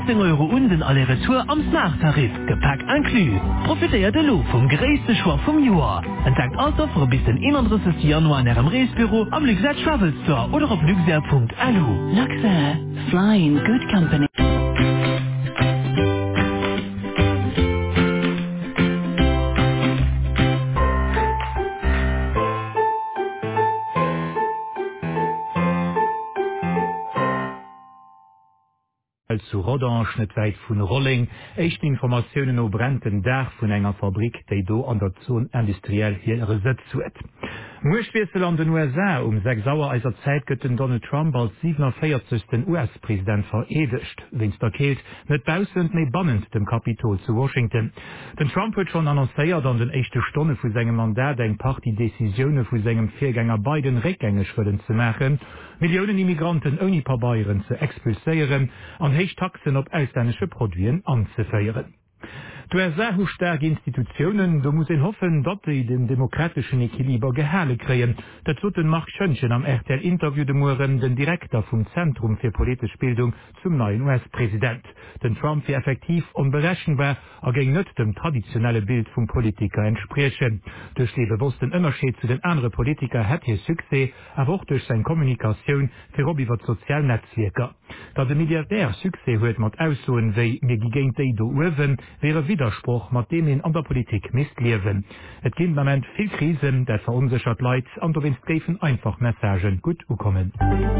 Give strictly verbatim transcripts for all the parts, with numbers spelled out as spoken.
zehn Euro unten alle Retour am Smart-Tarif. Gepäck inclus. Profitiert de lo vom größten Schwab vom Jahr. Entdeckt also für bis den einunddreißigsten Januar in Ihrem Reisebüro am Luxair Travel Store oder auf luxair punkt a l u. Luxair. Flying good company. zu Rodange net weit vun Rolling, echt Informationen o brennten Dach vun enger Fabrik, déi do an der Zon industriell hier reset zuet. Muschwesel an den U S A um sechs Sauer eiser Zeit gëtten Donald Trump als siebenundvierzigsten U S-Präsident veredecht, wenns der Keelt net bausend méi bannend dem Kapitol zu Washington. Den Trump huet schon annoncéiert an den echte Stonne vu segem Mandat eng Party Decisioune vu segem Viergänger beiden Reckgängeg würden ze machen, Millionen Immigranten oni Pabeieren ze expulséieren an heich Taxen op ausländische Produien anzufeieren. Du er sehr starke Institutionen, du muss ihn hoffen, dass sie den demokratischen Equiliber gehale kreen. Dazu den Mark Schönchen am R T L-Interview de Muren den Direktor vom Zentrum für politische Bildung zum neuen U S-Präsident. Den Trump für effektiv unberechenbar, er ging nicht dem traditionellen Bild vom Politiker entsprechen. Durch den bewussten Unterschied zu den anderen Politikern hat er Succès, aber auch durch seine Kommunikation für über soziale Netzwerke. Da der Milliardär Succès hört mit aussuchen, wie mir gegen die do uwen, wäre Widerspruch, mit dem ihn an der Politik missleben. Es gibt im Moment viel Krisen, der verunsichert Leid, und du willst geben einfach Messagen gut kommen.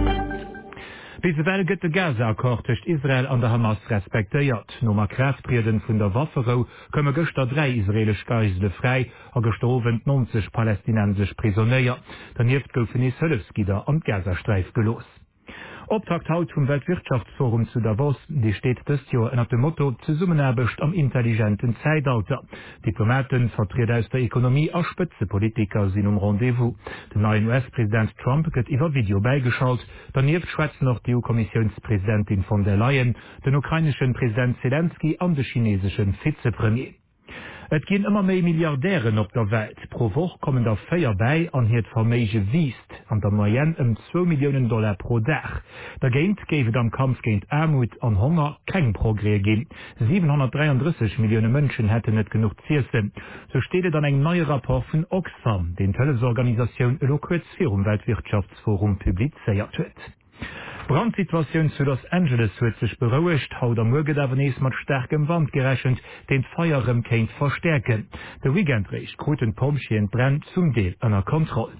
Bisweilen gëtt de Gaza-Akkord zwischen Israel an der Hamas respektiert. Nommer Kräftrieden vun der Waffero këmme gëster drei israelisch Geisele frei a gestowen neunzig palästinensisch Prisonnéier. Daneft goufen is Hëllefskider an Gazastreif gelos. Optakt haut vom Weltwirtschaftsforum zu Davos, die steht das Jahr unter dem Motto Zusammenarbeit am intelligenten Zeitalter. Diplomaten, Vertreter aus der Ökonomie und Spitzenpolitiker sind um Rendezvous. Der neue U S-Präsident Trump wird über Video beigeschaut. Daneben schwätzt noch die E U-Kommissionspräsidentin von der Leyen, den ukrainischen Präsident Zelensky und den chinesischen Vizepremier. Et ginn immer méi Milliardären op der Welt. Pro Woche kommen der Féier bei an hiet Verméige wiest, an der Moyenne um zwei Millionen Dollar pro Dach. Dagéint géifet am Kampf géint Armut an Hunger keng Progré ginn. siebenhundertdreiunddreißig Millionen Mënschen hätten net genug Ziersen. So steet an eng neue Rapport vun Oxfam, den Telesorganisationun Eloquez Forum Weltwirtschaftsforum publizeiert huet. Brandsituation zu Los Angeles huet sich beruhigt, haut am Morgen dawenees mat stärkem Wand gerechnet, den Feierem kennt verstärken. Der Weekendrecht kruten Pomschien brennt zum Deel einer Kontrolle.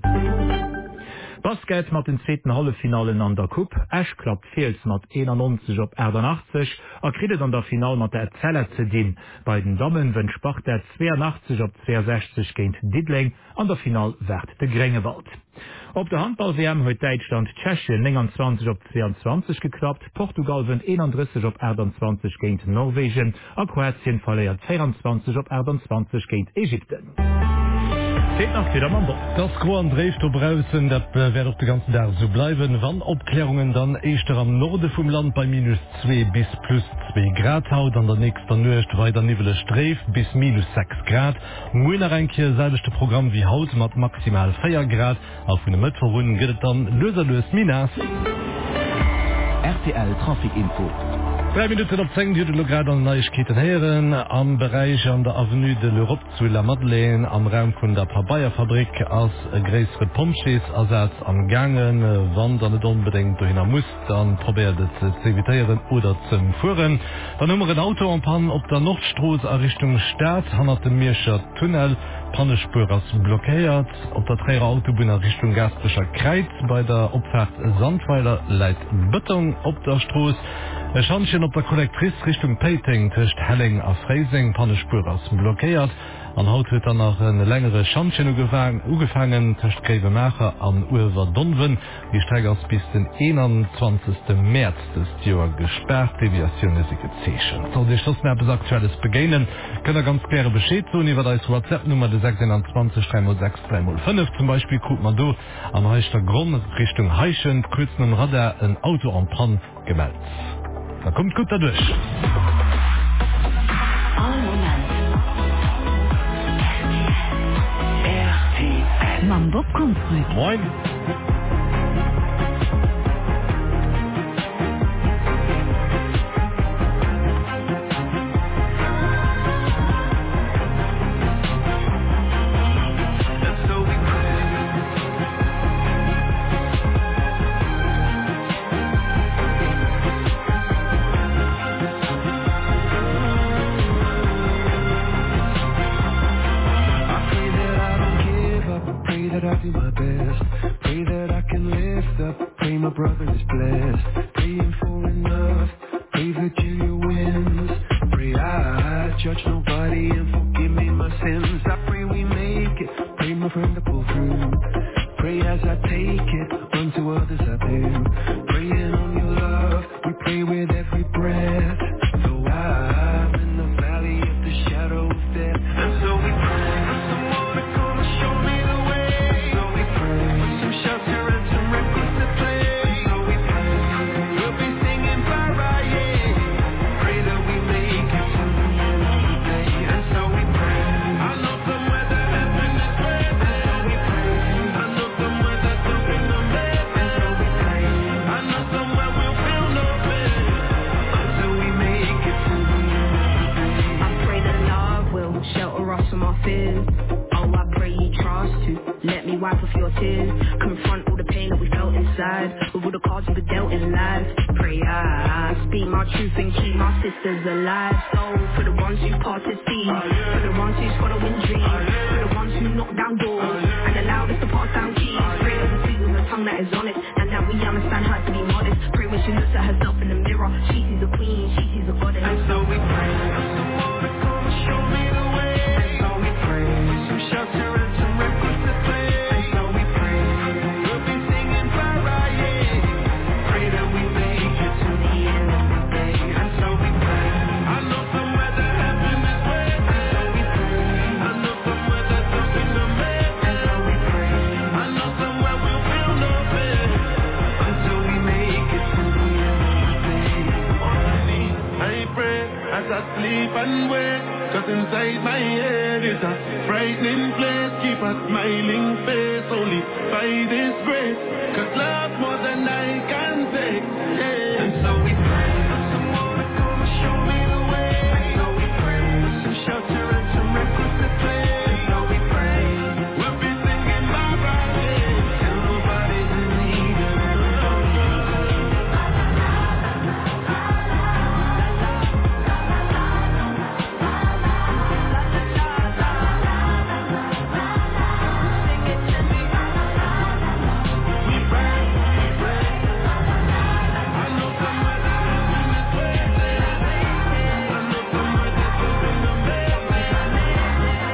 Basket mat den zweiten Hallefinalen an der Cup, Ash klappt Fels mat einundneunzig op achtzig, er kritet an der Final mat der Zeller ze din. Bei den Damen wenn Spach der zweiundachtzig op zweiundsechzig géint Didling, an der Final werd de Grengewald. Op der Handball-W M huet Deutschland Tschechien neunundzwanzig op zweiundzwanzig geklappt, Portugal wenn einunddreißig op achtundzwanzig géint Norwegen, a Kroatien verleiert vierundzwanzig op achtundzwanzig géint Ägypten. Das Gro dreeft op Brausen, dat werd op de ganze Tag so bleiben. Wann Obklärungen dann eischter am Norde vom Land bei minus zwei bis plus zwei Grad haut, an der nächster Nöcht weiter Nivelle Streef bis minus sechs Grad. Moinerenke selbechte Programm wie Haut mat maximal vier Grad. Auf eine Mëtverrunden gëtt dann loserlös Minas. R T L Trafikinfo. Drei Minuten op zehn Minuten gerade an Neuigkeiten hören. Am Bereich an der Avenue de l'Europe zu La Madeleine, am Raum von der Papaya-Fabrik als größere Pomschies Ersatz am Gangen. Wann dann nicht unbedingt dahin muss, dann probiert es zu evitieren oder zu fahren. Dann haben wir ein Auto am Pan auf der Nordstraße Richtung Stadt, hanner dem Mirscher Tunnel. Pannespur ist blockiert. Auf der Träger Autobahn Richtung Gastrischer Kreuz bei der Abfahrt Sandweiler leidt Beton auf der Straße. Ein Schanchen op der Kollektrice Richtung Peiting tischcht Helling a Freising Pannespur aus blockiert. An haut huet er nach een längere Schanchen ugefangen tischcht Greve Macher an Uwer Donwen. Die Steigers bis den einundzwanzigsten März des Joer gesperrt. Deviation is gezeschen. Soll dich das mehr aktuelles begegnen, könnt ihr ganz klare Bescheid tun über das WhatsApp-Nummer des sechsundzwanzig drei null sechs drei null fünf. Zum Beispiel guckt man du an heichter Grund Richtung Heichen, kurz am Radar ein Auto am Pan gemeldet. Da kommt gut dadurch. R T L. Man Bob kommt zurück. Moin. brother is blessed. Praying for enough, pray Virginia wins. Pray I judge nobody and forgive me my sins. I pray we make it, pray my friend to pull through. Pray as I take it, unto others I do. Praying on your love, we pray with every breath. Though I'm in the valley of the shadow of death, and so we pray for someone to come and show me the way. And so we pray for some shelter and some records to play. And so we pray we'll be singing bye-bye, yeah. Pray that we make it to the end of the day. And so we pray. I know somewhere that heaven is waiting. And so we pray. I know somewhere that something amazing. And so we pray. I know somewhere we'll feel no pain until we make it to the end of the day. I pray that love will shelter us from our fears. Oh, I pray you trust to let me wipe off your tears. Confront all the pain that we felt inside with all the cards we were dealt in life. Pray I speak my truth and keep my sisters alive. So for the ones who parted seas, for the ones who's following dreams, for the ones who knock down doors and allowed us to pass down keys. Pray that we speak with a tongue that is honest and that we understand how to be modest. Pray when she looks at herself in the mirror, she sees a queen, she sees a goddess. And so we pray for someone to come and show me the way. And so we pray for some shelter and some records to play. And so we pray we'll be singing bye-bye, yeah. Pray that we make it to the end of the day. And so we pray. I know somewhere that heaven is waiting. And so we pray. I know somewhere that something amazing. And so we pray. I know somewhere we'll feel no pain until we make it to the end of the day. Only I pray as I sleep and wake, 'cause inside my head is a frightening place. Keep a smiling face only by this grace, 'cause love more than I can take, yeah. And so we pray for someone to come and show me the way. And so we pray for some shelter and some records to play. And so we pray we'll be singing bye-bye, yeah, till nobody's in need of love. We pray, we pray. I know somewhere that heaven is waiting. I know somewhere that something amazing.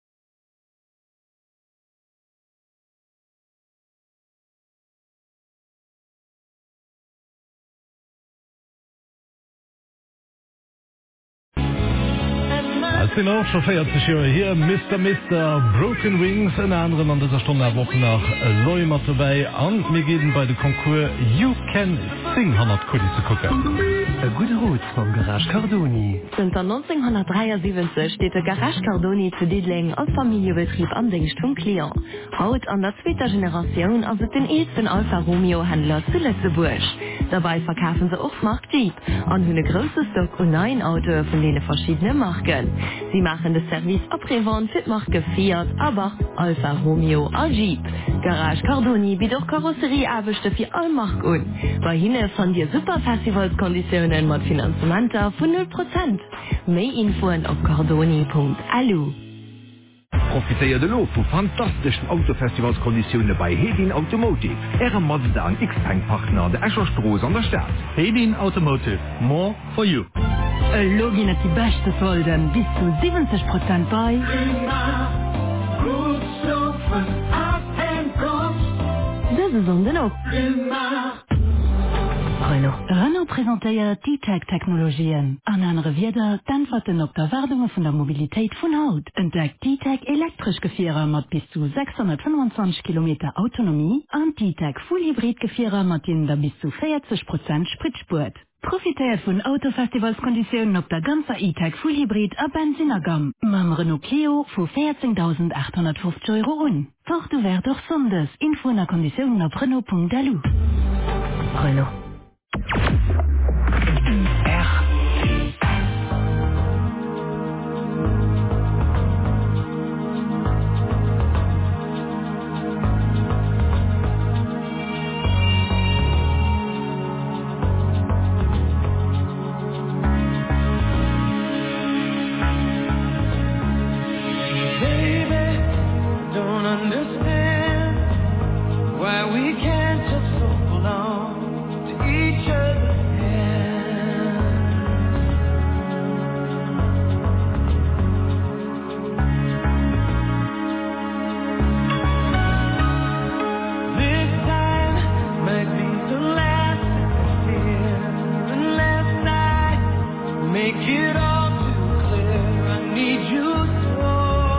Es sind auch schon vierzig Jahre hier, Mister Mister Broken Wings, in anderen an dieser Stunde der Woche nach Leumer dabei. Und wir gehen bei dem Konkurs You Can Sing hundert Kuli zu gucken. Ein guter Rot vom Garage Cardoni. Seit neunzehnhundertdreiundsiebzig steht der Garage Cardoni zu Diedling als Familienbetrieb am Dienst vom Klient. Heute an der zweiten Generation also den ersten Alfa Romeo Händler zu Lützeburg. Dabei verkaufen sie auch Mark Jeep und haben ein großes Stock und neun Autos von denen verschiedene Marken. Sie machen das Service après-vente für die Marke Fiat, aber Alfa Romeo und Jeep. Garage Cardoni bietet auch Karosserieabende für alle Marken an. Bei ihnen fand ihr super Festivalskonditionen mit Finanzmenta von null Prozent. Mehr Infos auf cardoni punkt a l u. Profiteier de lo vu fantastischen Autofestivalskonditionen bei Hedin Automotive. Äre Mazda an X-Tank-Partner der Escherstros an der Stadt. Hedin Automotive, more for you. E Login at die beste Solden bis zu siebzig Prozent bei Diese Sonde noch. Renault. Renault präsentéiert D-Tech-Technologien. An andere Wider denfaten op der Wardunge vun der Mobilitéit vun Haut. Entdeckt D-Tech elektrisch Gefierer mat bis zu sechshundertfünfundzwanzig Kilometer Autonomie an D-Tech Full-Hybrid-Gefierer mat in der bis zu vierzig Prozent Spritspurt. Profitiert vun Autofestivalskonditionen op der ganzer E-Tech Full-Hybrid a Benzinergam. Mam Renault Clio vu vierzehntausendachthundertfünfzig Euro un. Doch du wär doch sondes. Info na Konditionen op Renault punkt a l u. Renault. Baby, don't understand why we can't just so long. make it all too clear. I need you so.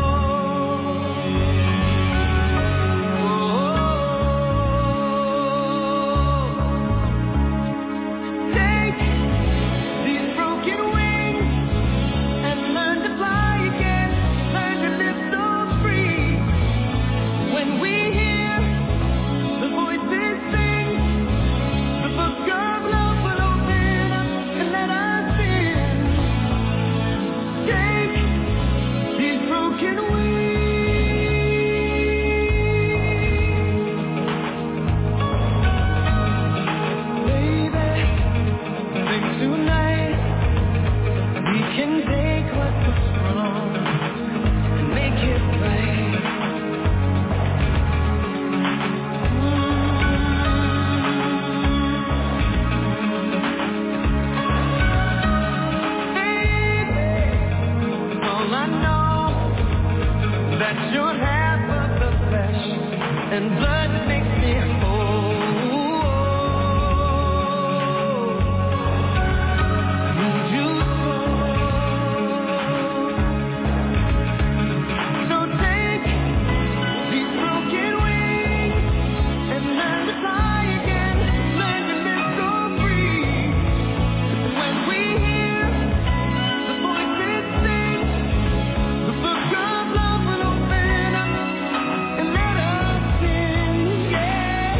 Oh, take these broken wings and learn to fly again. Learn to live so free. When we hear the voices sing, the book of love will open up and let us in. Take these broken wings. Baby, think tonight we can take what was wrong and make it right. All I know that you're half of the flesh and blood that makes me whole. Need you so. So take these broken wings and learn to fly again. Learn to live so free. When we hear the voices sing, the book of love will open up and let us in. Yeah,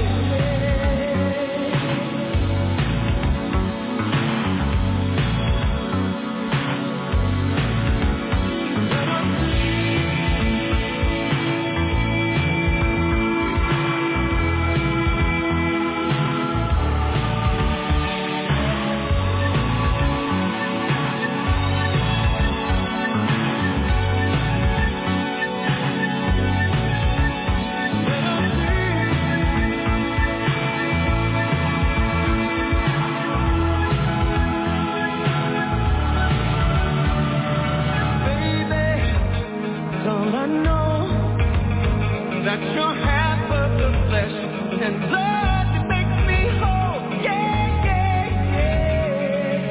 baby, don't I know that you're half of the flesh and blood that makes me whole. Yeah, yeah, yeah.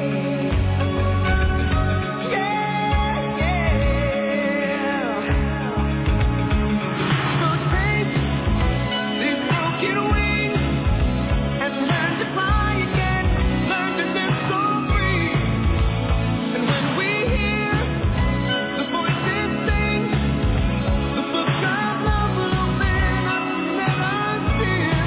Yeah, yeah. So take these broken wings and learn to fly again. Learn to live so free. And when we hear the voices sing, the book of love will open up and let us in.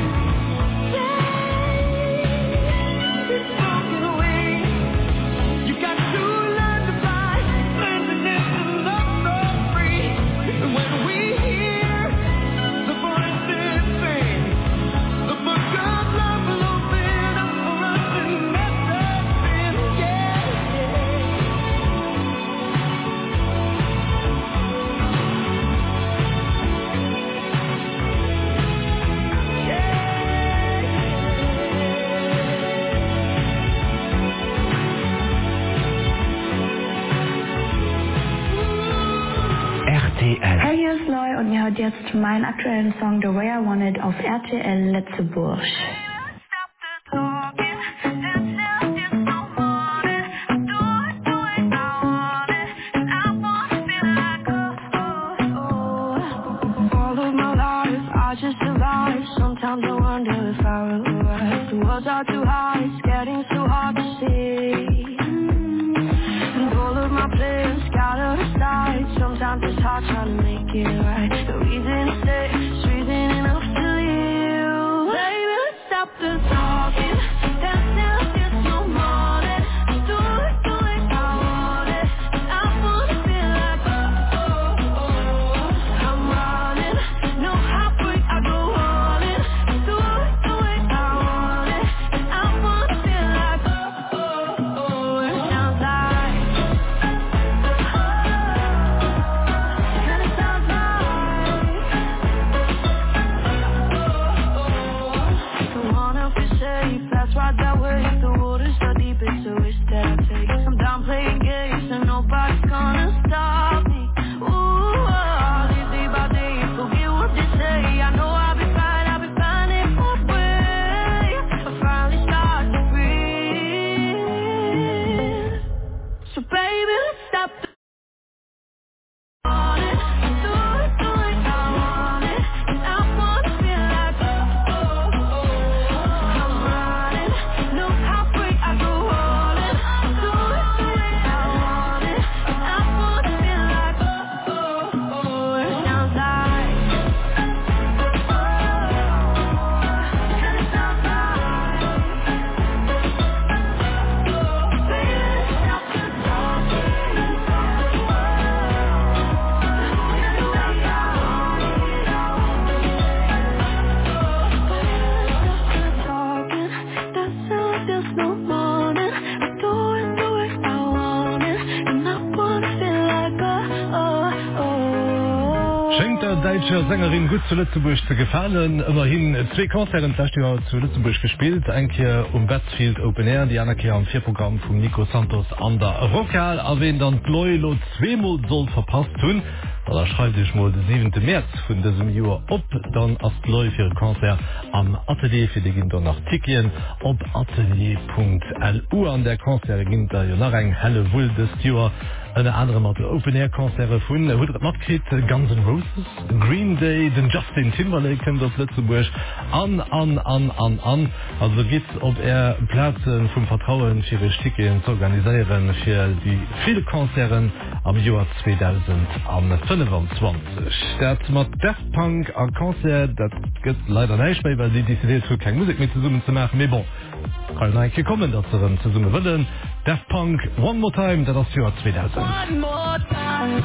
These broken wings, you got to learn to fly, learn to live and love so free. And when we hear the voices sing, the book of love will open up for us and let us in. Yeah, R T L. Hey, hier ist Loy und ihr hört jetzt meinen aktuellen Song The Way I Want It auf R T L Letzeburg. All of my life, I just survive. Sometimes I wonder if I will arrive. The world's are too high, it's getting so hard to see. And all of my plans scattered aside. Sometimes it's hard trying to make it right. The reason to stay is reason enough to leave. Baby, let's stop the talking. Dance now, there's no morning. Do it, do it, I want it. I wanna feel like oh, oh, oh. I'm running, no heartbreak, I go on it. Do it, do it, I want it. I wanna feel like oh, oh, oh. It sounds like oh, and it sounds like baby, let's stop the want it. Do it, do it, I want it. And I wanna feel like oh, oh, oh. I'm running. Look how free I go rolling. Do it, do it, I want it. And I wanna feel like oh, oh, oh. It sounds like oh, and it sounds like oh, baby, stop the talking. Schenkt der deutsche Sängerin gut zu Lützeburg zu gefallen. Immerhin zwei Konzerten letztes Jahr zu Lützeburg gespielt. Ein Kehr um Westfield Open Air, die andere Kehr am Vierprogramm von Nico Santos an der Rockal, erwähnt dann Loylo zweimal soll verpasst tun. Da schreibt sich mal den siebten März von diesem Jahr ab, dann als Loy für ein Konzert am Atelier, für die gehen dann nach Tickien, ob atelier punkt l u an der Konzert ging da ja nach ein helle Wohl des Jahr. Eine andere Mal Open Air Konzerte von Madrid, Guns N' Roses, Green Day, den Justin Timberlake kennt das Lützeburg an, an, an, an, an. Also geht's, ob er Plätze vom Vertrauen für die Stücke zu organisieren für die vielen Konzerten am Jahr zweitausendfünfundzwanzig. Das mit Daft Punk ein Konzert, das geht leider nicht mehr, weil die dezidiert für keine Musik mit zusammen zu machen. Aber bon, kann eigentlich kommen, dass sie dann zusammen wollen. Daft Punk, One More Time, das ist das Jahr zweitausend. One more time.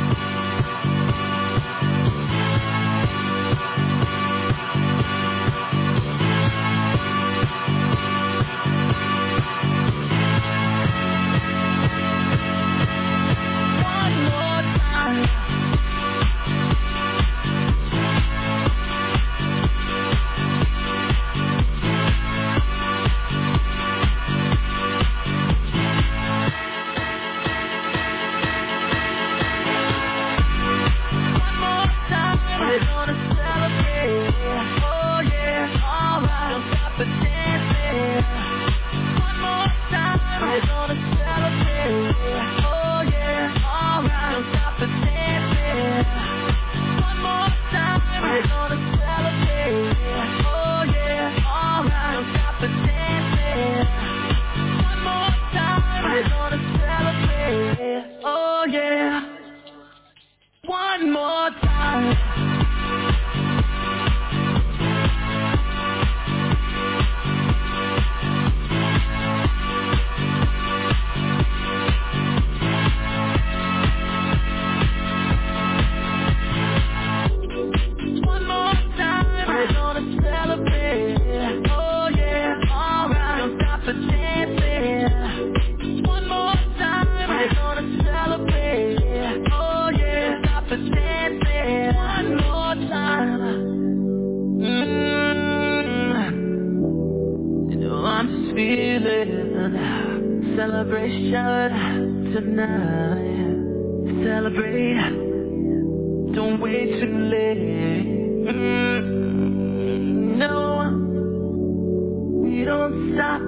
Celebration tonight. Celebrate. Don't wait too late. Mm, no, we don't stop.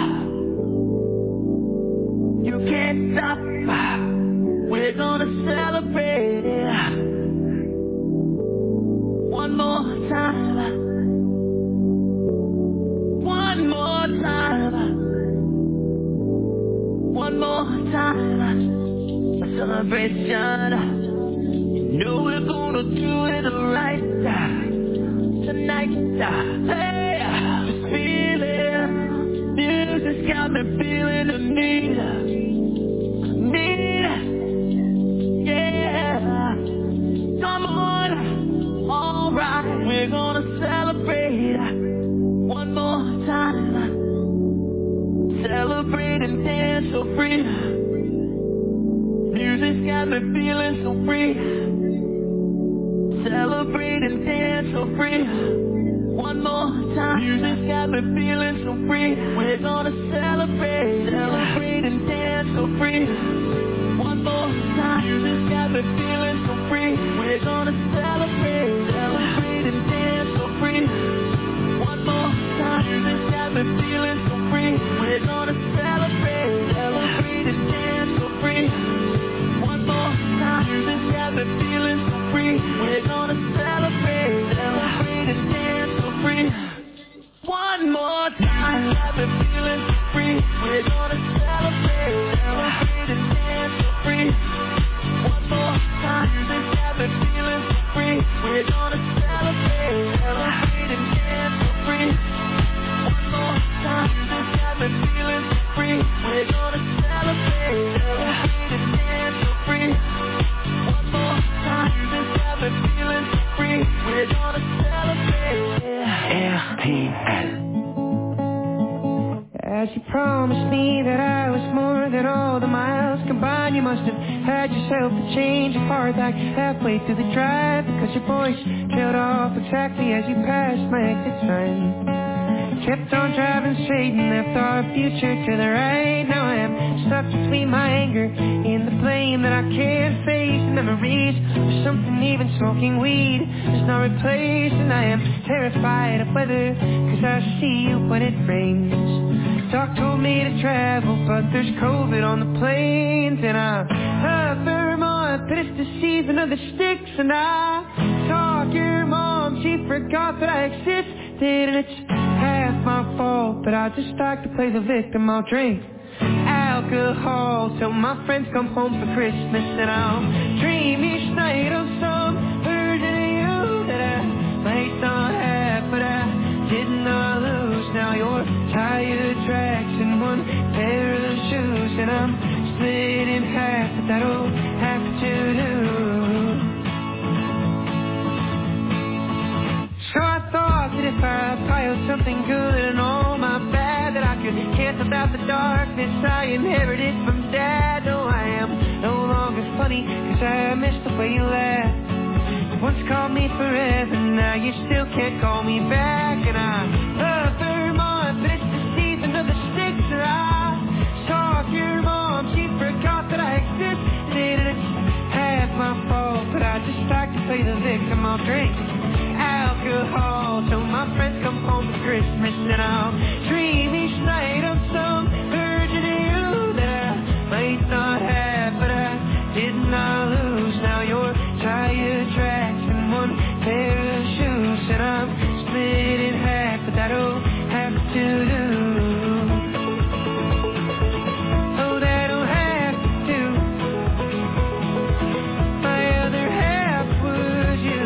You can't stop. We're gonna celebrate. One more time. One more time. One more time, a celebration. You know we're gonna do it right tonight. Hey, just feel it. Music's got me feeling the need, need. Yeah, come on, all right. We're gonna celebrate one more time. Celebrate and dance so free. Music's got me feeling so free. Celebrate and dance so free. One more time. Music's got me feeling so free. We're gonna celebrate. Celebrate and dance so free. One more time. Music's got me feeling so free. We're gonna celebrate. Celebrate and dance so free. One more time. Music's got me feeling so free. We're gonna celebrate, celebrate and dance so free. fine. You must have had yourself a change of heart like halfway through the drive, because your voice trailed off exactly as you passed my exit sign. Kept on driving straight and left our future to the right. Now I am stuck between my anger and the blame that I can't face. The memories of something even smoking weed is not replaced. And I am terrified of weather, cause I see you when it rains. Doc told me to travel, but there's COVID on the planes. And I love Vermont, but it's the season of the sticks. And I talk your mom, she forgot that I existed. And it's half my fault, but I just like to play the victim. I'll drink alcohol till my friends come home for Christmas, and I'll dream each night of some version of you that I might not have, but I did not lose. Now you're tire tracks and one pair of shoes, and I'm split in half, but that'll have to do. So I thought that if I piled something good and all my bad, that I could cancel out the darkness I inherited from Dad. No, I am no longer funny, cause I miss the way you laughed. You once called me forever, now you still can't call me back. And I love Vermont, but it's the season of the sticks. And I saw your mom, she forgot that I existed. And it's half my fault, but I just like to play the victim. I'll drink alcohol till my friends come home for Christmas, and I'll dream each night of some version of you that I might not have, but I did not lose. Now you're tire tracks and one pair of shoes, and I'm split in half, but that'll have to do. Oh, that'll have to. My other half was you.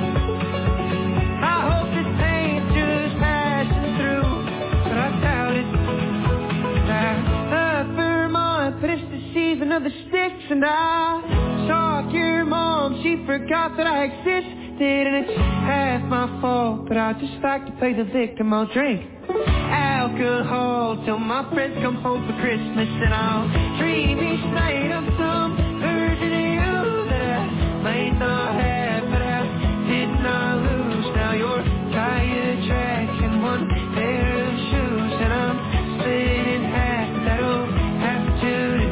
Of the sticks, and I saw your mom, she forgot that I existed, and it's half my fault, but I just like to play the victim. I'll drink alcohol till my friends come home for Christmas, and I'll dream each night of some version of you that I might not have, but I did not lose. Now you're tire tracks and one pair of shoes, and I'm split in half, that'll have to do.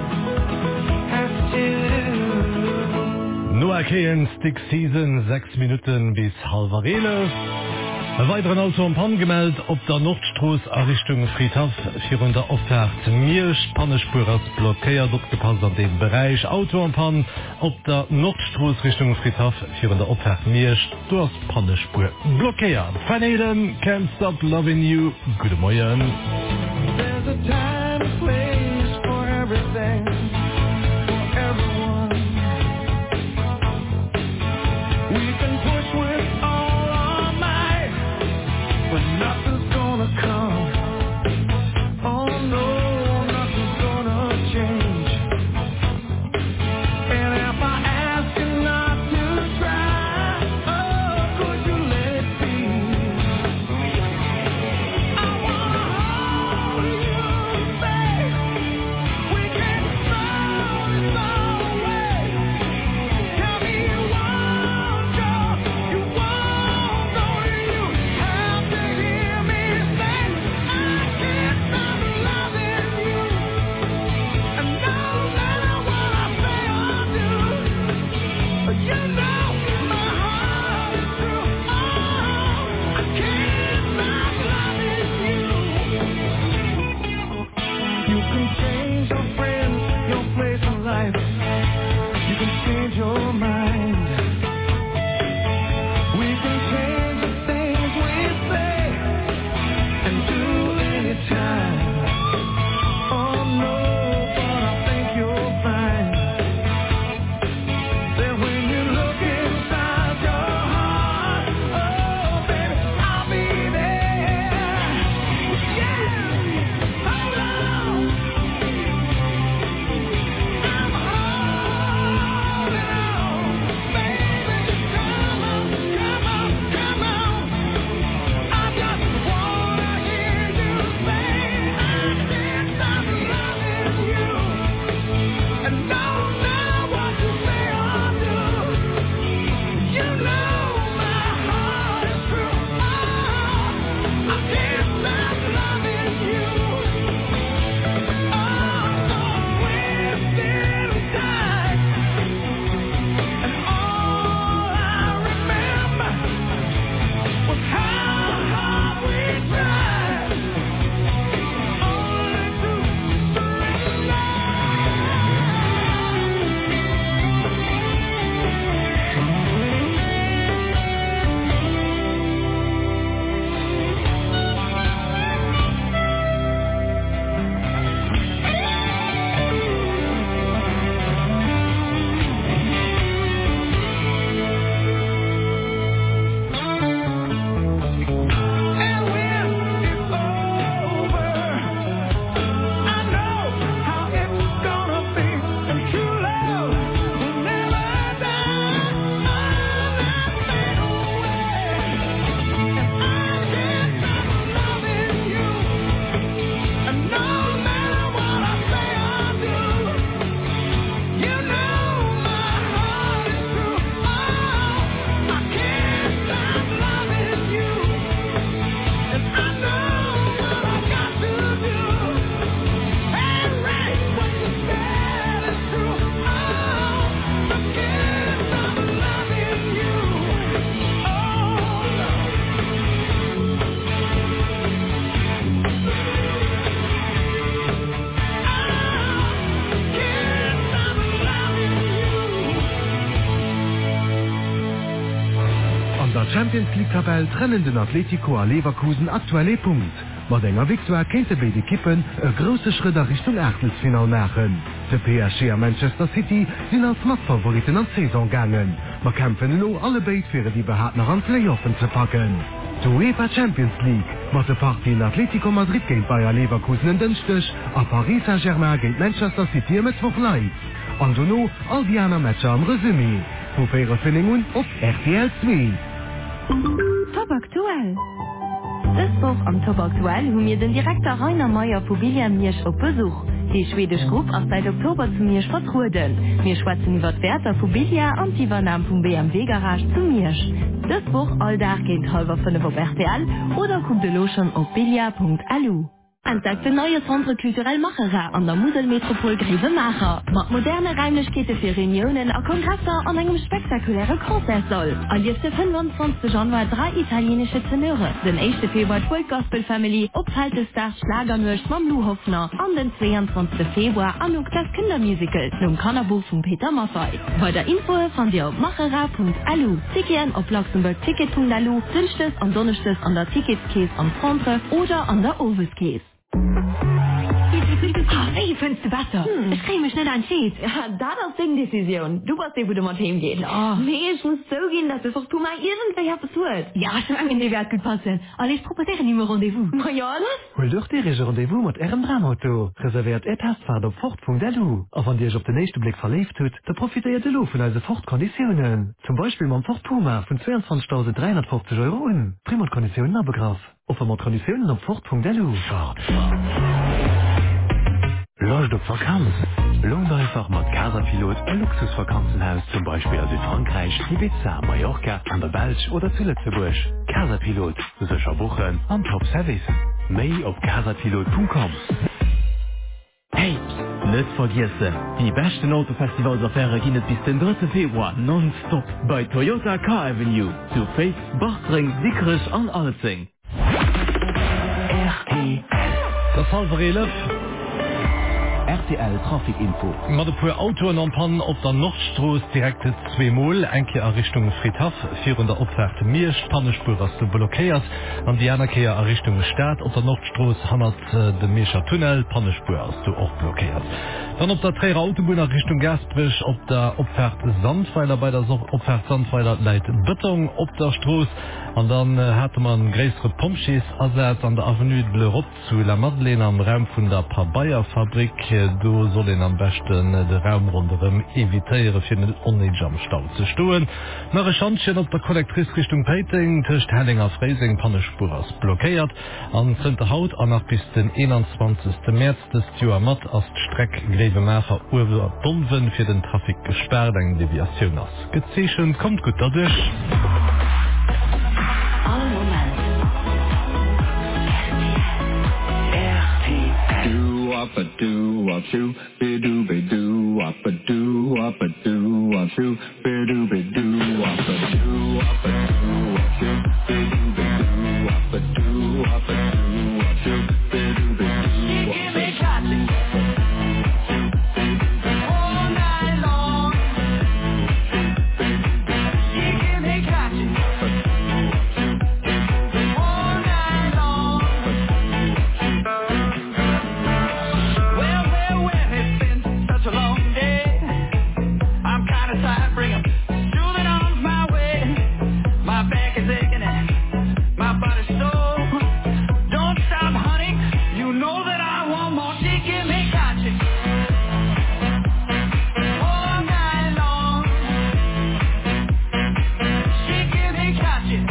Noakeen Stick Season sechs Minuten bis halber Ele. E weiteren Auto am Pan gemeldet op der Nordstraße a Richtung Friedhof für der Auffahrt Mirsch. Pannespur als blockiert opgepasst an den Bereich Auto am Pan op der Nordstraße Richtung Friedhof für der Auffahrt Mirsch. Du hast Pannespur blockiert. Van Halen, Can't Stop Loving You. Gute Morgen. There's a time and place for everything, for everyone. We can push with all our might, but nothing's gonna come. Oh no, nothing's gonna change. And if I ask you not to try, oh, could you let it be? I wanna hold you, babe. We can throw this all away. Tell me you won't go, you won't go, you have to hear me say, I can't stop loving you. And no matter what I say or do, you know my heart is true. Oh, I can't stop loving you. You can change your friends, your place in life. You can change your mind. We can change the things we say and do anytime. Oh no, but I think you'll find that when you look inside your heart, oh baby, I'll be there. Yeah, hold on. I'm Champions League-Tabelle trennen den Atletico a Leverkusen aktuelle Punkt. Mat enger Victoire kennte beide Kippen e grosse Schritt Richtung Achtelfinal machen. De P S G a Manchester City sind als Machtfavoriten an Saison gangen. Ma kämpfen no alle Beit fir die Behatner an Playoffen zu packen. Die UEFA Champions League mat de Partie in Atletico Madrid géint Bayer Leverkusen en dënchtech a Paris Saint-Germain géint Manchester City met woch Leiit. An du no all die aner Matscher am Resümé. Wo faire Finningun op R T L zwei. Top aktuell. Das Buch am Top aktuell hun mir den Direktor Rainer Meier vu William Miersch op Besuch. Die schwedisch Gruppe aus seit Oktober zu Miersch vertruden. Mir schwatzen iwwer Werter vu Bilia an die Übernahme vom B M W Garage zu Miersch. Das Buch alldach geht halber von der R T L oder kommt de lo schon op bilia punkt a l u. Entdeckt de neue Centre kulturell Macherer an der Muselmetropol Grieve Macher. Mat moderne Räumlichkeiten für Reunionen a Kongresser an engem spektakuläre Konzertsaal. An jetzt der fünfundzwanzigsten Januar drei italienische Tenöre. Den ersten Februar Folk Gospel Family, Ophalte Stars Schlagernursch Mam Lou Hoffner. An den zweiundzwanzigsten Februar Anuk das Kindermusical. Num Kannerbuch von Peter Maffay. Bei der Info von dir auf macherer punkt a l u. Ticketen auf luxemburg ticket punkt a l u. Dünstes und Donnerstes an der Ticketscase am Centre oder an der Oviscase. Hey, findest du besser? Hm. Ich kriege mich nicht entschieden. Ja, das ist die Decision. Du weißt, wo du mal hingehen. Oh. Nee, ich muss so gehen, dass es auch du mal irgendwer besucht. Ja, schon lange in die Welt gut passen. Aber ich proposiere nicht mehr Rendezvous. Na ja, was? Hol doch dir ein Rendezvous mit eurem Traumauto. Reserviert ein Testfahrt auf fort punkt a l u. Und wenn dir auf den nächsten Blick verliebt wird, dann profitiert ihr von unseren Fortkonditionen. Zum Beispiel mit dem Ford Puma von zweiundzwanzigtausenddreihundertfünfzig Euro in. Primatkonditionen abgegriffen. Auf Konditionen auf fort punkt a l u. Fort, fort. Lodge op Vakanz. Lohnt einfach mat Casapilot ein Luxusvakanzenhaus, zum Beispiel aus Frankreich, Ibiza, Mallorca, an der Belsch oder zu Lützeburg. Casapilot, sicher Wochen am Top-Service. Mehr auf casapilot punkt com. Hey, nicht vergessen, die besten Autofestivalsaffäre gehen bis den dritten Februar non-stop bei Toyota Car Avenue zu Face, Bachring, Dickrich an Alzing. R T L. Das Halber elf. R T L Trafikinfo. Ma de puer Autoen an Pannen op der Nordstraß direkt zweemol enke a Richtung Friedhof, vir der Opfährte Miersch, Pannespur as du blockéiert, an die Anerkeer a Richtung Staat, op der Nordstraß hannert äh, de Mierscher Tunnel, Pannespur as du auch blockéiert. Dann op der Träger Autobahn a Richtung Gasbrich, op der Opfährte Sandpfeiler bei der Opfährte Sandpfeiler leit Büttung op der Straß, an dann äh, hatte man gräsere Pompschies ersetzt an der Avenue de l'Europe zu La Madeleine am Raum vun der Pabayer Fabrik. Du soll den am besten äh, de Raum runem evitéiere fir den Onjam Stau ze stoen. Nach Chanchen op der Kollektrice Richtung Peting töcht Hellinger Freising Pannespur ass blockéiert an Zter Haut an nach bis den einundzwanzigsten März des Joer mat as Streck Grevemercher Uwer Donwen fir den Trafik gesperrt eng Deviation ass. Gezechen kommt gut dadurch. Up a do up shoo be do be do up a do up a do up shoo be do be do up a do up a do up shoo be do be do up a do up a do up shoo be do be do give me catching all night long she give me catching all night long. Such a long day. I'm kinda tired, bring 'em soothing arms my way. My back is aching and my body's sore. Don't stop, honey. You know that I want more. She give me catching all night long. She give me catching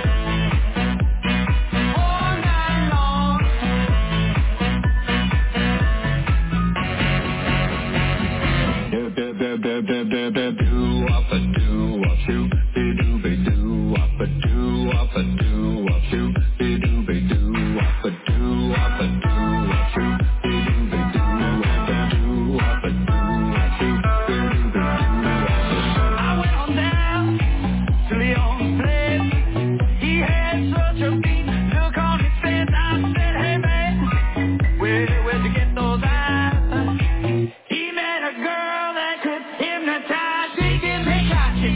all night long. Do do do do do do do do up a do up shoo be do be do up a do up a do up shoo be do be do up a do up a do up shoo be do be do up a do up a do up shoo be do be do. I went on down to Leon's place. He had such a beat look on his face. I said, hey man, where where'd you get those eyes? He met a girl that could hypnotize. She give me catching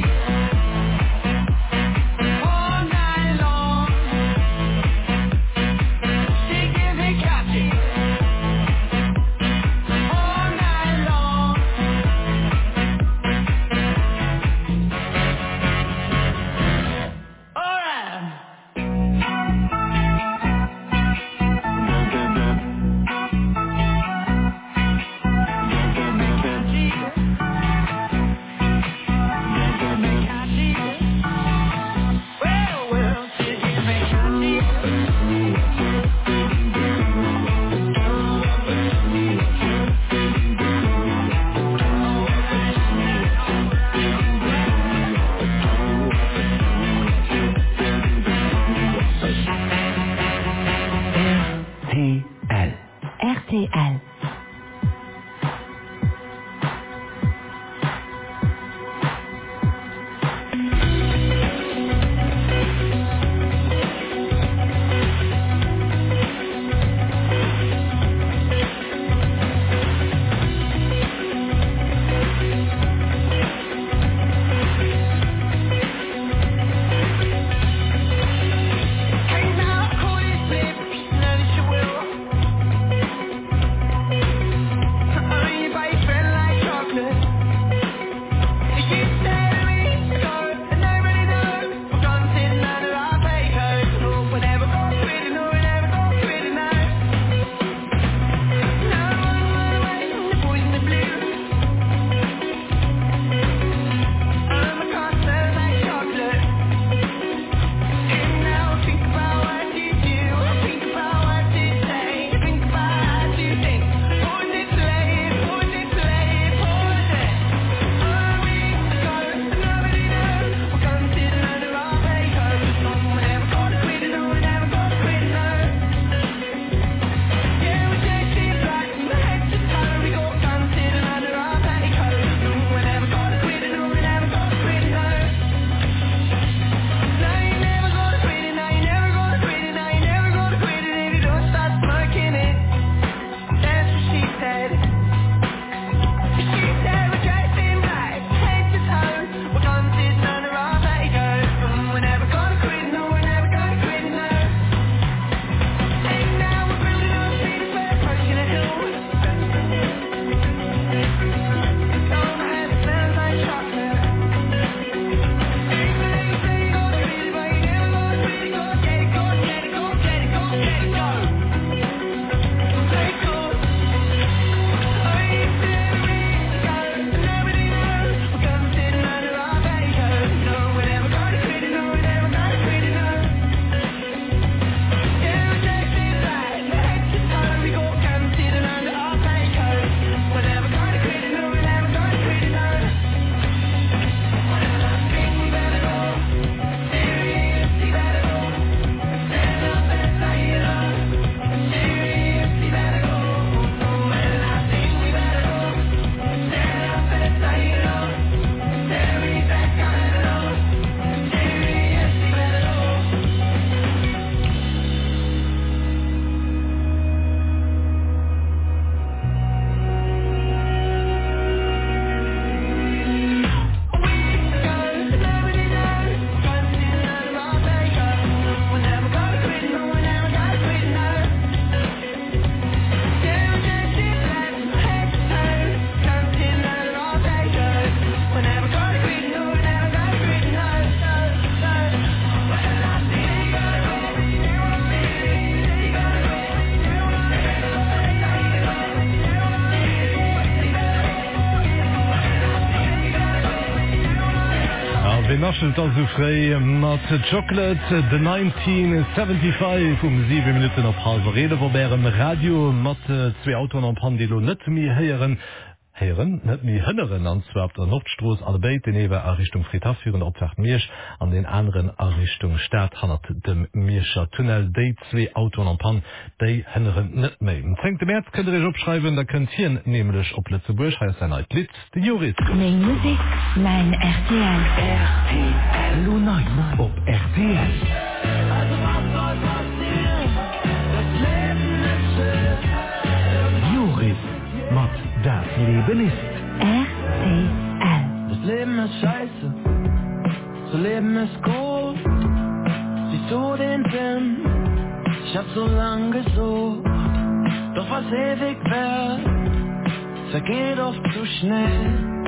den naschelt also frei mat Chocolate de neunzehnhundertfünfundsiebzig um sieben Minuten op halbe Rede wo bärem Radio mat zwei Autoren am Pandilo net mir heieren Herren net mir hënneren anzwer der Nordstroos allebeit den ewe Errichtung Fritaführen opwacht Meersch an den anderen Errichtung Staat hannert dem Meerscher Tunnel déi zwei Autoren am Pan déi hënneren net méi. Zenng de März könnt ihr opschreiben, da könnt hier nämlichlech op Lettzeburg heißt ein alt Lied de Juris. Mein Musik, mein R T L. R T L Lo nein op R T L. Also was soll passieren? Das Leben ist schön. Juris mat das Leben ist R T L. Das Leben ist scheiße. Zu leben ist gut. Siehst du den Film? Ich hab so lang gesucht. Doch was ewig wär, vergeht oft zu schnell.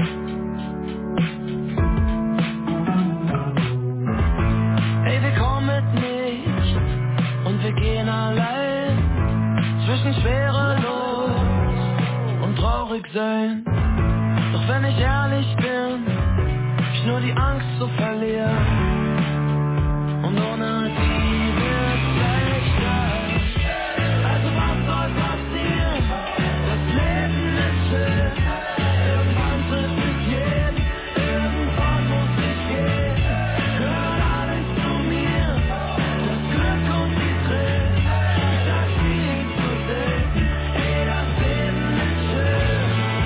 Ey, wir kommen mit nicht und wir gehen allein zwischen schwerelos und traurig sein. Doch wenn ich ehrlich bin, ich nur die Angst zu verlieren und ohne die wird schlechter. Also was soll passieren? Das Leben ist schön. Irgendwann trifft es jeden, irgendwann muss ich gehen. Hört alles zu mir, das Glück und die Tränen. Ich sag nie zu selten, ey, das Leben ist schön.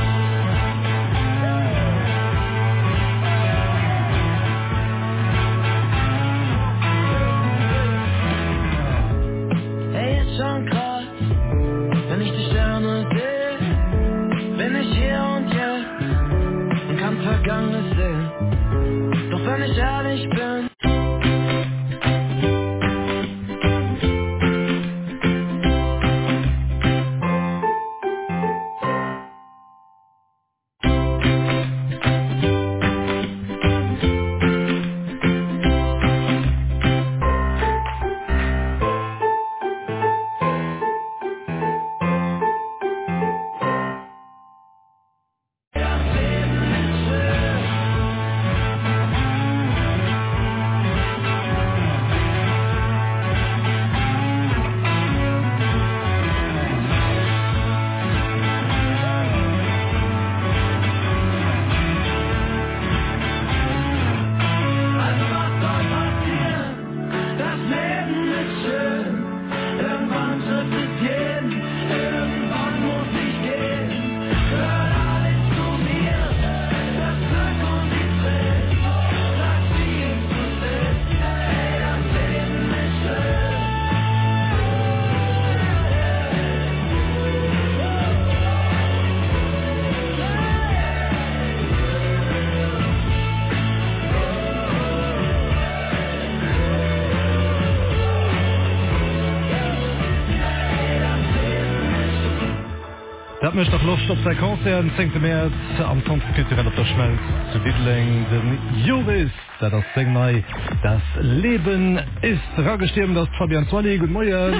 Ey, ist schon krass, wenn ich die Sterne sehe, bin ich hier und jetzt und kann Vergangenes sehen. Doch wenn ich ehrlich bin, Dat mecht doch Luft op sei Konzer zenngte März am Tanzkulturell op der Schmelz zu Witling den Juris, dat das Seng nei das Leben ist ragestirben das Fabian Zwali gut Moier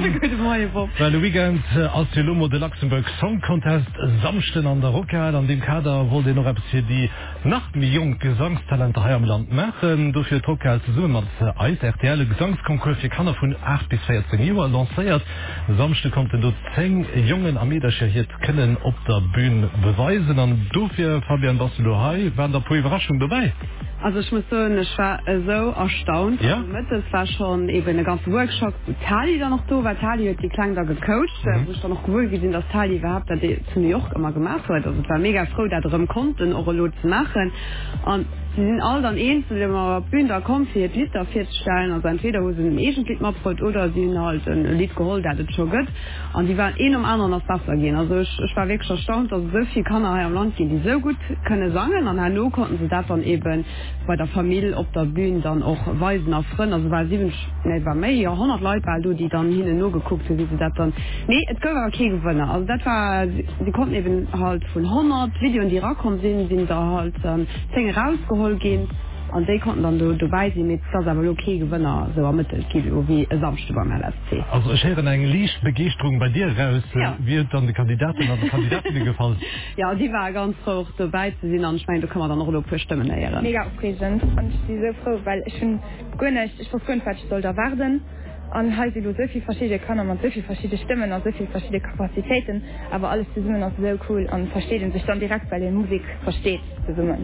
Well Weekend als die Lummer de Luxemburg Song Contest samchten an der Rockal an dem Kader wo de noch hier die nach Millioun Gesangstalente ha am Land machen dofir Rockal zu summen mat Eis R T L Gesangskonkurs fir Kanner vun acht bis vierzehn Joer lanciert samchte kommt du zeng jungen Armeescher hier kennen op der Bühne beweisen an dofir Fabian Baslohay waren der po Überraschung dabei. Also ich muss so, ich war äh, so erstaunt. Ja? Mit, es war schon eben eine ganze Workshop, wo Tali da noch da, weil Tali hat die Klang da gecoacht, mhm. wo ich da noch gewollt gesehen, dass Tali überhaupt da die zu New York immer gemacht hat. Also ich war mega froh, da drin kommt, ein Orelo zu machen. Und sie sind alle dann eh, zu dem auf Bühne da kommt, für das Lied da vorzustellen. Also entweder wo sie ein Egentlied mitgebracht oder sie haben halt ein Lied geholt, das ist schon gut. Und die waren eh um anderen aufs Wasser gehen. Also ich, ich war wirklich erstaunt, dass so viele Kanner hier im Land gehen, die so gut können singen. Und Hanno konnten sie das dann eben bei der Familie auf der Bühne dann auch weisen auf Freunde. Also war sieben, ne, war mehr, ja, hundert Leute, weil du die dann hin und nur geguckt hast, wie sie das dann. Nee, es gab aber keine Gewinner. Also das war, sie, sie konnten eben halt von hundert Videos, die rauskommen sind, sind da halt ähm, zehn rausgeholt gehen. und die konnten dann du dabei sie mit das aber okay Gewinner so am Mittelkilo wie samste beim L S C. Also ich höre eine Lichtbegeisterung bei dir raus, ja. Wie dann die Kandidatin oder Kandidatin gefallen? Ja, die war ganz hoch dabei zu sehen und ich meine, da kann man dann noch noch für Stimmen nähern. Mega aufregend und ich bin so froh, weil ich schon gar nicht, ich wusste gar nicht, was ich soll da werden. Und heute du so viele verschiedene Kanäle und so viele verschiedene Stimmen und so viele verschiedene Kapazitäten, aber alles zusammen ist so cool und versteht und sich dann direkt bei der Musik versteht zusammen.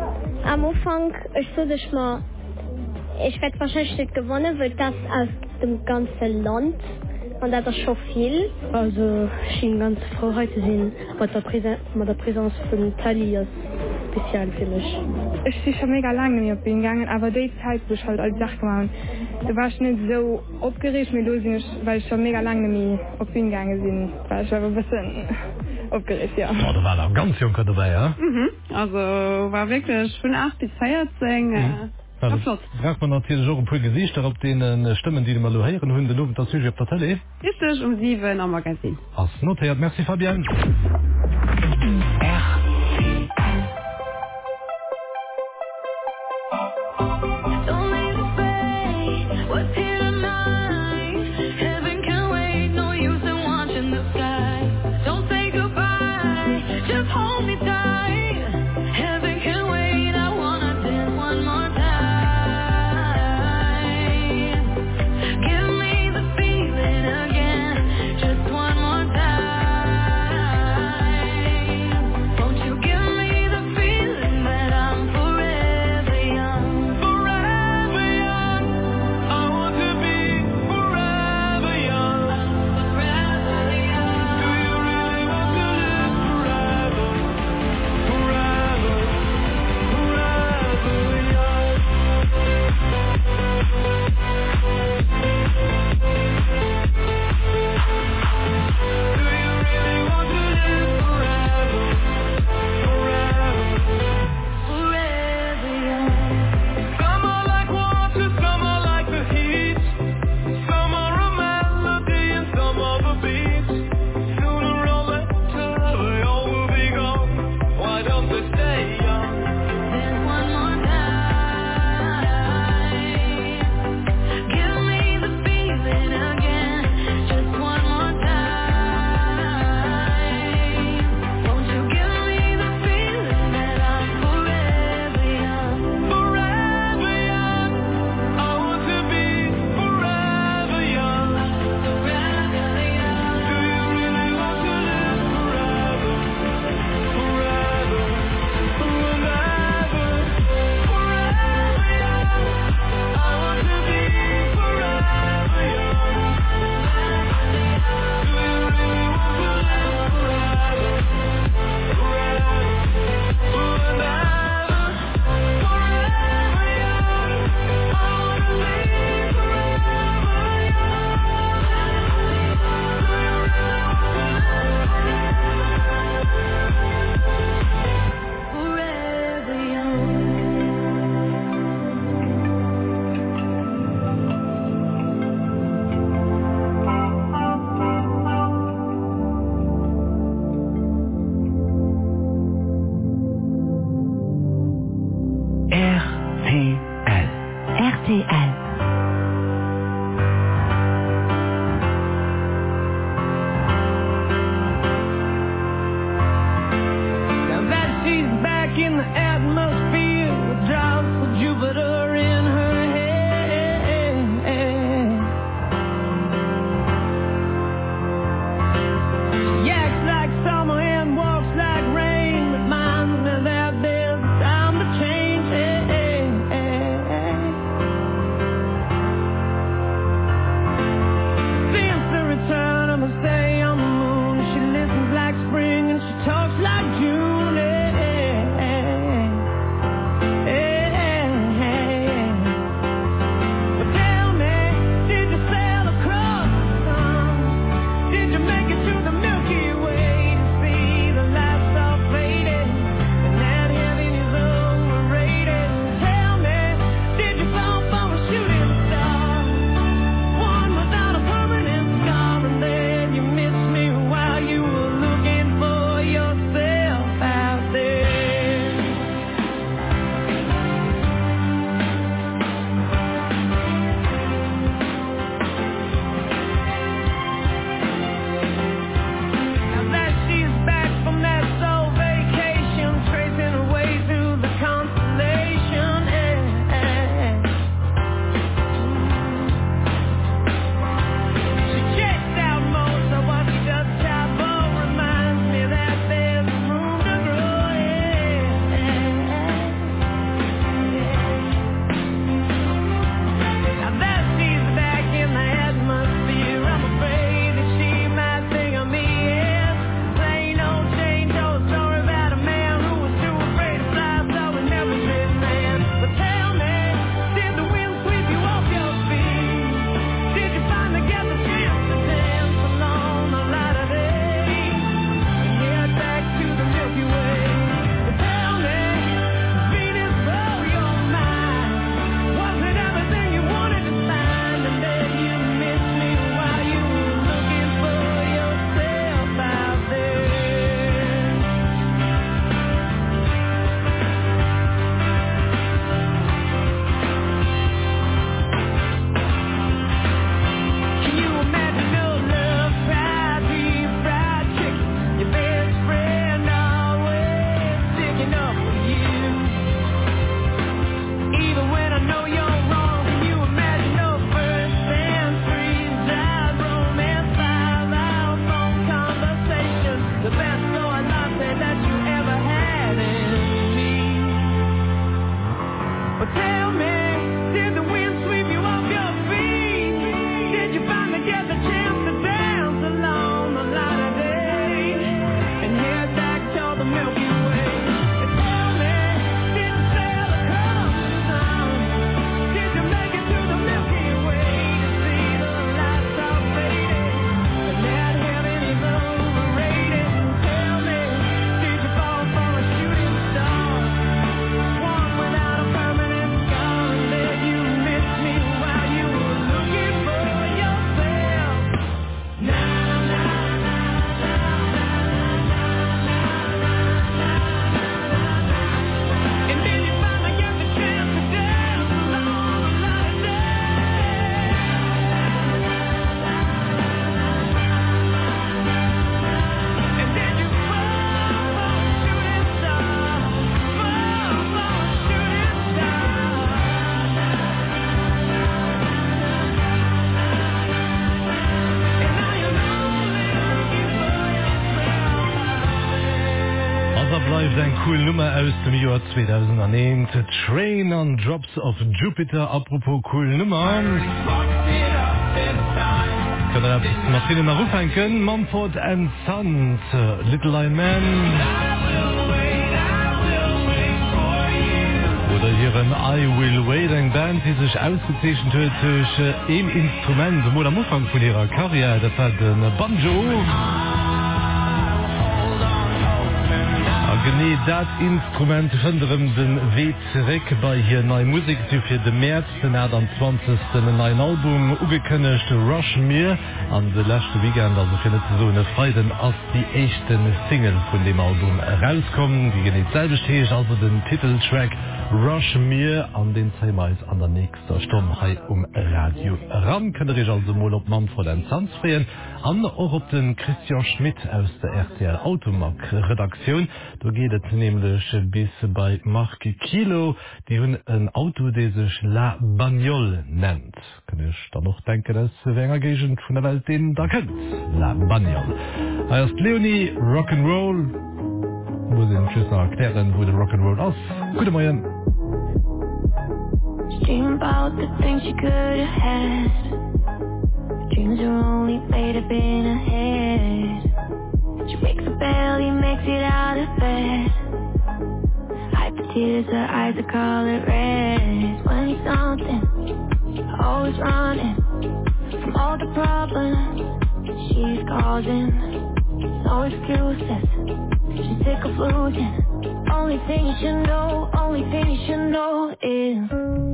Am Anfang ich so ich mal ich werde wahrscheinlich nicht gewonnen, weil das aus dem ganzen Land und das ist schon viel. Also ich bin ganz froh heute sehen mit der, Präsen mit der Präsenz von Tali ist speziell für mich. Ich bin schon mega lange nicht auf ihn gegangen, aber die Zeit, wo ich halt alle Sachen gemacht habe, da war ich nicht so aufgeregt, mit ich, weil ich schon mega lange nicht auf ihn gegangen bin. Weil ich war ein bisschen aufgeregt, ja. Oh, da war da ganz jung dabei, ja? Mhm. Also war wirklich von acht bis vierzehn. Mhm. Äh, Ja, fragt man natürlich auch ein paar Gesichter, ob denen Stimmen, die mal hören, hören, den Luft natürlich auf der Tele. Richtig, um sieben am Magazin. Als notiert, merci Fabian. Time to change. ist ein cool Nummer aus dem Jahr zweitausendeins. Train on Drops of Jupiter. Apropos cool Nummer. Können wir Maschine mal rufen? Mumford and Sons, Little Lion Man. Oder hier ein I Will Wait, eine Band, die sich ausgezeichnet hat durch ein Instrument. Am Anfang von ihrer Karriere, das hat ein Banjo. Genie dat Instrument hënderem den Weet zerek bei hier neue Musik fir de März den er am zwanzigsten ein neuen Album ugekënnecht Rush Mir an de lachte Weekend also findet so eine Freuden ass die echten Single von dem Album herauskommen, die genie selbe steech also den Titeltrack Rush Mir an den Zemeis an der nächster Stunde hei um Radio ran könnt ich also mal op Mumford and Sons freien an auch op den Christian Schmidt aus der R T L Automark Redaktion. Da geht es nämlich bis bei Marc Kilo, die hun ein Auto, das sich La Bagnole nennt. Kann ich da noch denken, dass Wenger Gegend von der Welt den da kennt. La Bagnole. Heißt Leonie Rock'n'Roll. Muss ich Tschüss erklären, wo der Rock'n'Roll ist. Guten Morgen. Dream about the things you could have had. Dreams are only made up in a head. She wakes up early, makes it out of bed. Hide the tears, her eyes are color red. twenty something, always running from all the problems she's causing. No excuses, she's sick of losing. Only thing you should know, only thing you should know is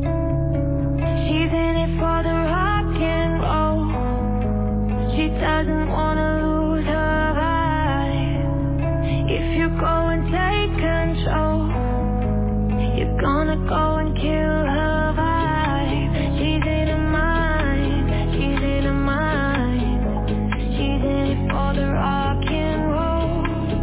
she's in it for the rock and roll. She doesn't wanna lose her vibe. If you go and take control, you're gonna go and kill her vibe. She's in her mind, she's in her mind. She's in it for the rock and roll.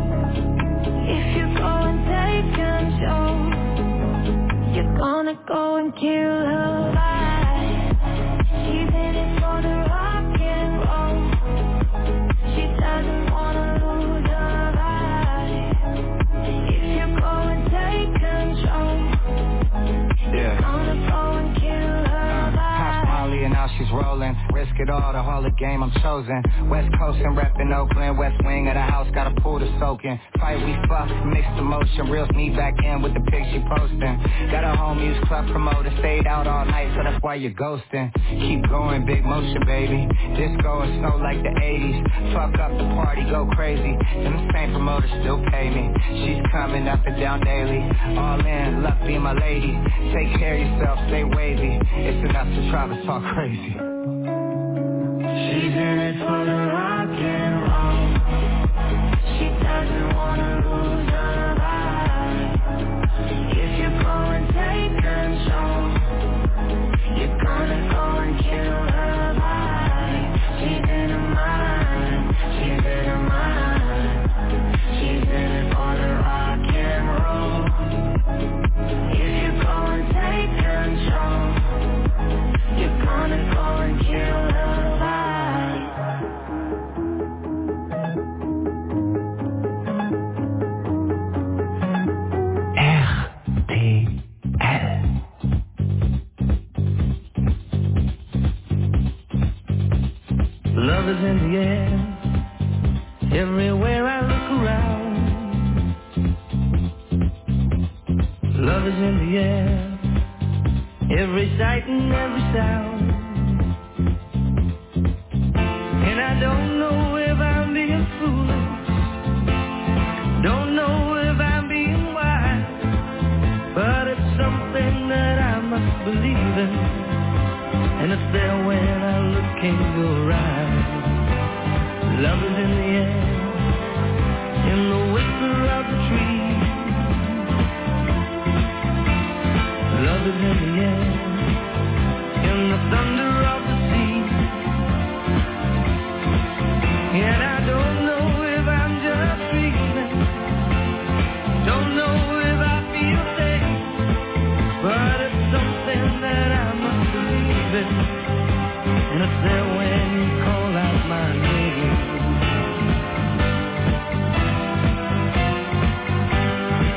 If you go and take control, you're gonna go and kill her vibe. She's in it for the rock and roll. She doesn't wanna lose her vibe. If you go and take control, yeah. You're gonna go and kill her vibe. Pop Molly and now she's rolling. Risk it all, the Hall of Game I'm chosen. West Coast and reppin' Oakland. West wing of the house, got a pool to soak in. Fight we fuck, mixed emotion. Real sneak back in with the pics she posting. Got a home use club promoter. Stayed out all night, so that's why you're ghosting. Keep going, big motion, baby. Disco and snow like the eighties. Fuck up the party, go crazy. Them same promoters still pay me. She's coming up and down daily. All in, luck be my lady. Take care of yourself, stay wavy. It's enough to try to talk crazy. She's in it for the rock and roll. She doesn't wanna lose her vibe. If you go and take control, you're gonna go and kill her vibe. She's in her mind, she's in her mind. She's in it for the rock and roll. If you go and take control, you're gonna go and kill her vibe. Love is in the air. Everywhere I look around. Love is in the air. Every sight and every sound. And I don't know if I'm being foolish. Don't know if I'm being wise. But it's something that I must believe in. And it's there when I look in your eyes. Love is in the air, in the whisper of the trees. Love is in the air, in the thunder of the sea. And I don't know if I'm just dreaming. Don't know if I feel safe. But it's something that I must believe in. And it's there when you call out my name.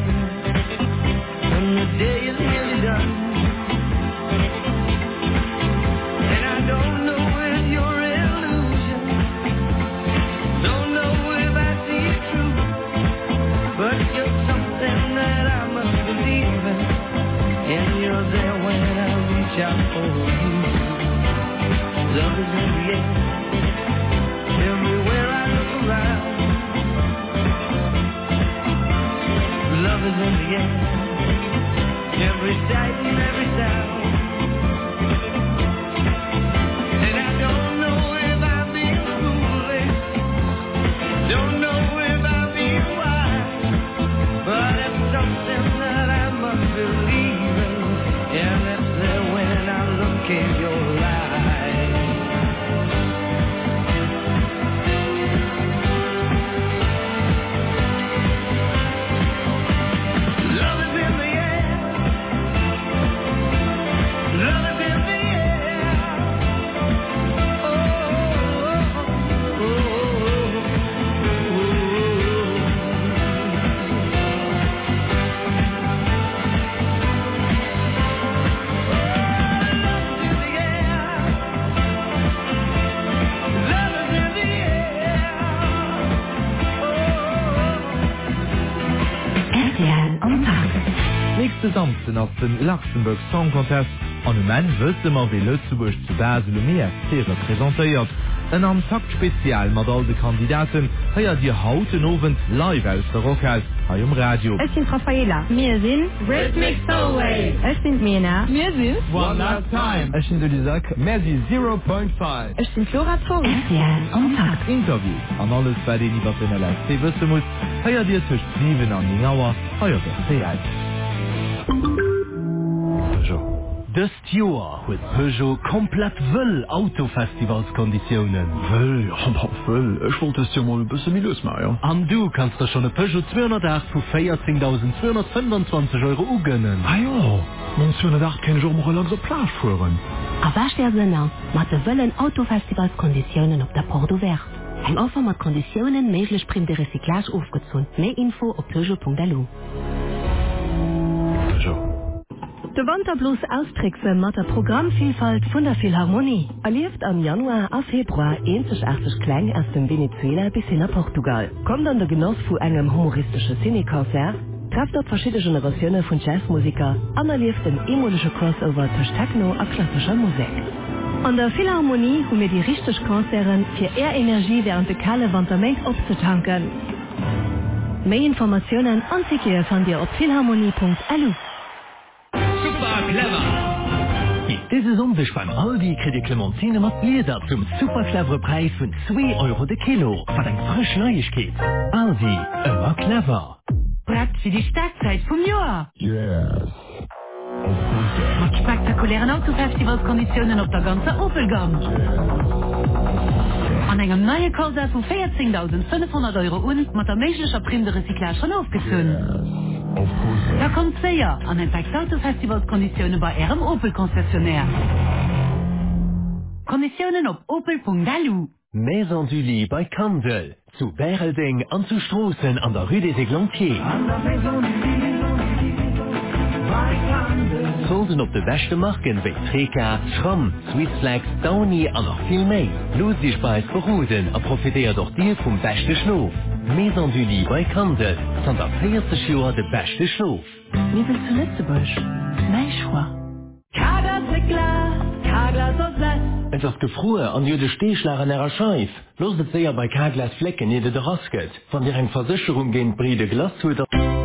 when the day is nearly done. And I don't know if you're illusion, don't know if I see it true, but you're something that I must believe in, and you're there when I reach out for you. Love is in the air, everywhere I look around. Love is in the air, every sight and every sound. And I don't know if I'm being foolish, don't know if I'm being wise, but it's something that I must believe in, and it's there when I look in your eyes. Love is in the air, love is in the air. Oh, oh, oh, R T L am Tag. Nächste Samstag auf den Luxemburg Song Contest. An dem Moment wirst du mal wie Lützeburg zu Basel und mehr repräsentiert. Ein am Takt Spezial mit all den Kandidaten heuer dir heute Abend live aus der Rockhaus hier im Radio. Ich bin Raffaella. Wir sind Rhythmic Soulwave. Ich bin Mena. Wir sind One Last Time. Ich bin Isaac. Merci zero point five. Ich bin Flora Thom. R T L am Tag. Interview an alles bei den über den L S D wissen muss. Heuer dir zwischen sieben und neun Uhr heuer der C eins. Das Jahr huet Peugeot komplett wëll Autofestivalskonditionen. Well, ja, well, ich wollte es ja mal ein bisschen minus machen, ja. An du kannst da schon ein Peugeot zweihundertacht für vierzehntausendzweihundertfünfundzwanzig Euro ugönnen. Ah ja, man zweihundertacht kann ich auch mal langsam Plage fahren. A was der Sinne, mat de wëllen Autofestivalskonditionen op der Porto Vert. Eng Offer mat Konditionen méiglech prim de Recyclage aufgezun. Mehr Info op peugeot punkt d l. De Wanderblues austrickse mat der Programmvielfalt vun der Philharmonie. Erlieft am Januar a Februar eenzigartig Klang aus dem Venezuela bis hin nach Portugal. Kommt an der Genoss vu engem humoristische Cinekonzert, trefft op verschiedene Generationen vun Jazzmusiker, an erlieft den emolische Crossover zwischen Techno a klassischer Musik. An der Philharmonie hun mir die richtig Konzeren fir eher Energie während de kalle Wanderment opzutanken. Mehr Informationen anzeigen von dir op philharmonie punkt l u. Super clever! Diese Sonntag beim Aldi kriegt die Clementine mit Leder zum super cleveren Preis von zwei Euro de Kilo. Was ein frisch Neuigkeit. Aldi, immer clever. Platz für die Startzeit vom Jahr. Yes. Mit spektakulären Autofestivalskonditionen auf der ganzen Opelgang. An einem neuen Kurse von vierzehntausendfünfhundert Euro und mit der möglichen Prime de Recyclage schon aufgezogen. Da kommt sehr an den Autofestivalskonditionen bei Ihrem Opel-Konzessionär. Konditionen auf opel punkt d l u. Maison du Lit bei Kandel. Zu Bärelding an zu Straßen an der Rue des Eglantiers. Solden op de beste Marken wie Treka, Schramm, Swissflex, Downy an noch viel mehr. Los dich bei Verhuden und profitiert doch dir vom besten Schlaf. Maison du Lit bei Kandel. Von der vierzig Jahr der beste Schlaf. Wir sind zu Lützeburg. Mein Schwa. Karglas mit Glas, Karglas aus Glas. Es ist gefroren an jede Stehschlag an ihrer Scheif. Los es sehr bei Karglas Flecken jede der Rasket. Von der eine Versicherung gegen Bride Glas zu